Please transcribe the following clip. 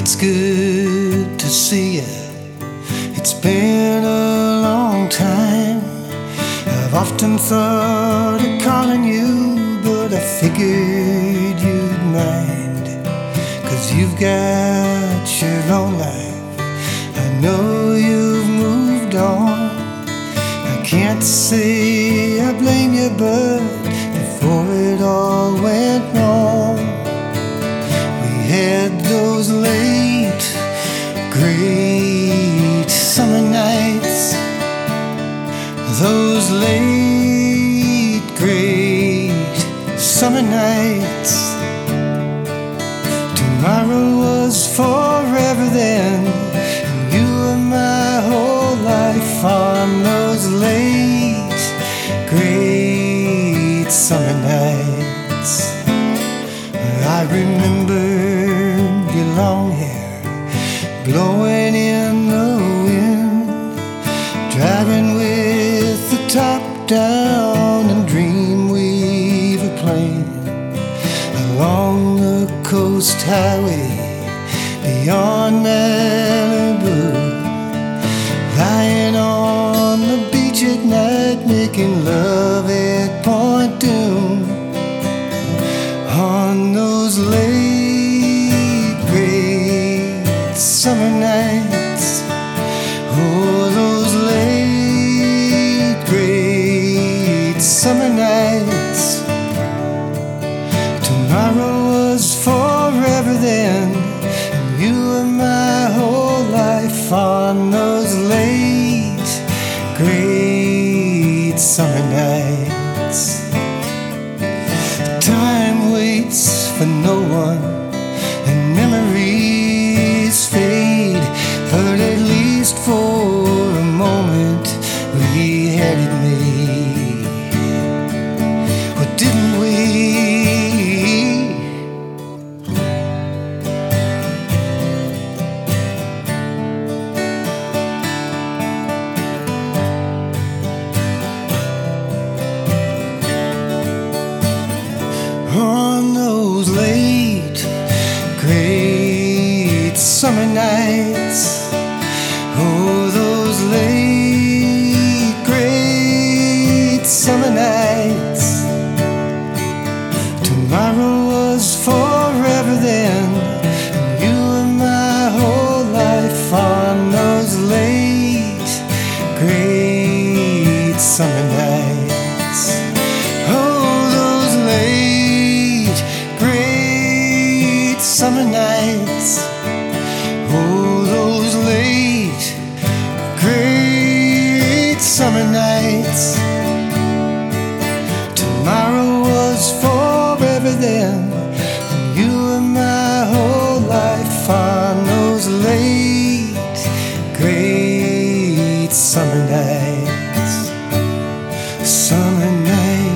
It's good to see you. It's been a long time. I've often thought of calling you, but I figured you'd mind. 'Cause you've got your own life. I know you've moved on. I can't say I blame you, but before it all went wrong, we had those late, great summer nights. Those late, great summer nights. Tomorrow was forever then, and you were my whole life on those late, great summer nights. I remember your long hair blowing in the wind, driving with the top down and Dreamweaver playing along the coast highway beyond Malibu, lying on the beach at night making love at Point Doom. On those late, great summer nights, oh, those late, great summer nights. Tomorrow was forever then, and you were my whole life on those late, great summer nights. Time waits for no one, and memories fade, but at least for a moment we had it made. Or didn't we? On those late, great summer nights, oh, those late, great summer nights. Tomorrow was forever then, and you were my whole life on those late, great summer nights. Oh, those late, great summer nights. Oh, those late, great summer nights. Tomorrow was forever then, and you were my whole life on those late, great summer nights. Summer nights.